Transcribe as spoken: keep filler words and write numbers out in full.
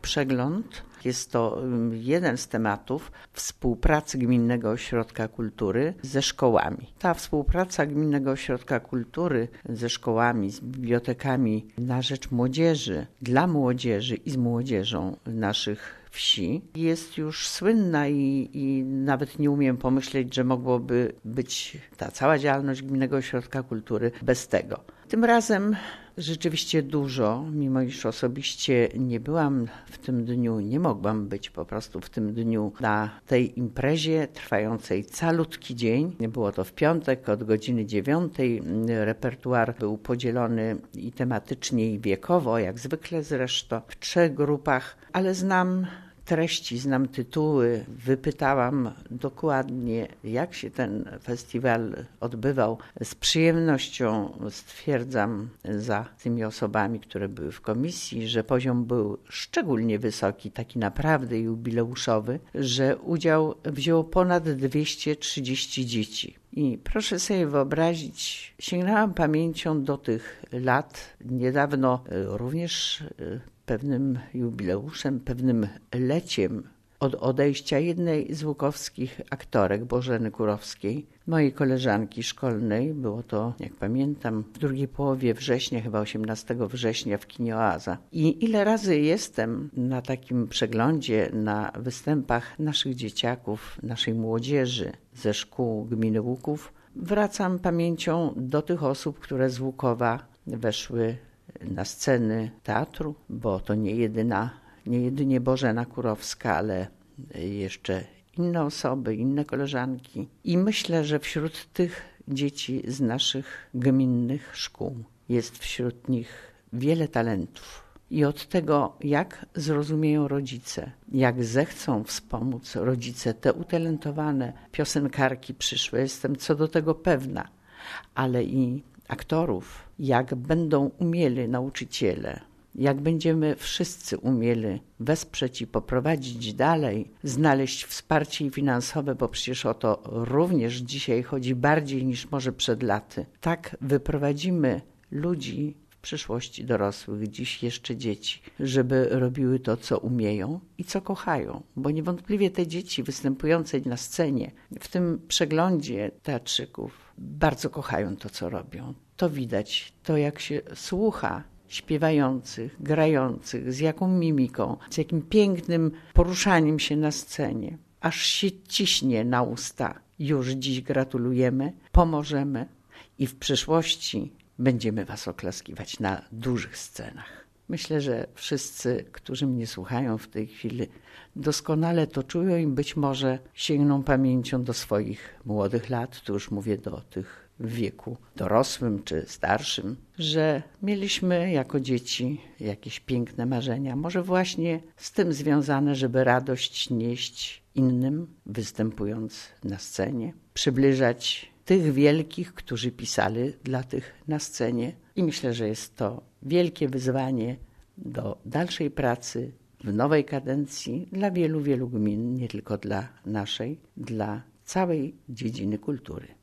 przegląd. Jest to jeden z tematów współpracy Gminnego Ośrodka Kultury ze szkołami. Ta współpraca Gminnego Ośrodka Kultury ze szkołami, z bibliotekami na rzecz młodzieży, dla młodzieży i z młodzieżą naszych wsi jest już słynna i, i nawet nie umiem pomyśleć, że mogłoby być ta cała działalność Gminnego Ośrodka Kultury bez tego. Tym razem rzeczywiście dużo, mimo iż osobiście nie byłam w tym dniu, nie mogłam być po prostu w tym dniu na tej imprezie trwającej calutki dzień. Było to w piątek od godziny dziewiątej. Repertuar był podzielony i tematycznie, i wiekowo, jak zwykle zresztą, w trzech grupach, ale znam treści, znam tytuły, wypytałam dokładnie, jak się ten festiwal odbywał. Z przyjemnością stwierdzam za tymi osobami, które były w komisji, że poziom był szczególnie wysoki, taki naprawdę jubileuszowy, że udział wzięło ponad dwieście trzydzieści dzieci. I proszę sobie wyobrazić, sięgnęłam pamięcią do tych lat, niedawno również pewnym jubileuszem, pewnym leciem od odejścia jednej z łukowskich aktorek, Bożeny Kurowskiej, mojej koleżanki szkolnej. Było to, jak pamiętam, w drugiej połowie września, chyba osiemnastego września w kinie Oaza. I ile razy jestem na takim przeglądzie, na występach naszych dzieciaków, naszej młodzieży ze szkół gminy Łuków, wracam pamięcią do tych osób, które z Łukowa weszły na sceny teatru, bo to nie jedyna, nie jedynie Bożena Kurowska, ale jeszcze inne osoby, inne koleżanki. I myślę, że wśród tych dzieci z naszych gminnych szkół jest wśród nich wiele talentów. I od tego, jak zrozumieją rodzice, jak zechcą wspomóc rodzice te utalentowane piosenkarki przyszłe, jestem co do tego pewna, ale i aktorów, jak będą umieli nauczyciele, jak będziemy wszyscy umieli wesprzeć i poprowadzić dalej, znaleźć wsparcie finansowe, bo przecież o to również dzisiaj chodzi bardziej niż może przed laty. Tak wyprowadzimy ludzi w przyszłości dorosłych, dziś jeszcze dzieci, żeby robiły to, co umieją i co kochają, bo niewątpliwie te dzieci występujące na scenie w tym przeglądzie teatrzyków bardzo kochają to, co robią. To widać, to jak się słucha śpiewających, grających, z jaką mimiką, z jakim pięknym poruszaniem się na scenie. Aż się ciśnie na usta. Już dziś gratulujemy, pomożemy i w przyszłości będziemy was oklaskiwać na dużych scenach. Myślę, że wszyscy, którzy mnie słuchają w tej chwili, doskonale to czują i być może sięgną pamięcią do swoich młodych lat, tu już mówię do tych w wieku dorosłym czy starszym, że mieliśmy jako dzieci jakieś piękne marzenia, może właśnie z tym związane, żeby radość nieść innym, występując na scenie, przybliżać tych wielkich, którzy pisali dla tych na scenie. I myślę, że jest to wielkie wyzwanie do dalszej pracy w nowej kadencji dla wielu, wielu gmin, nie tylko dla naszej, dla całej dziedziny kultury.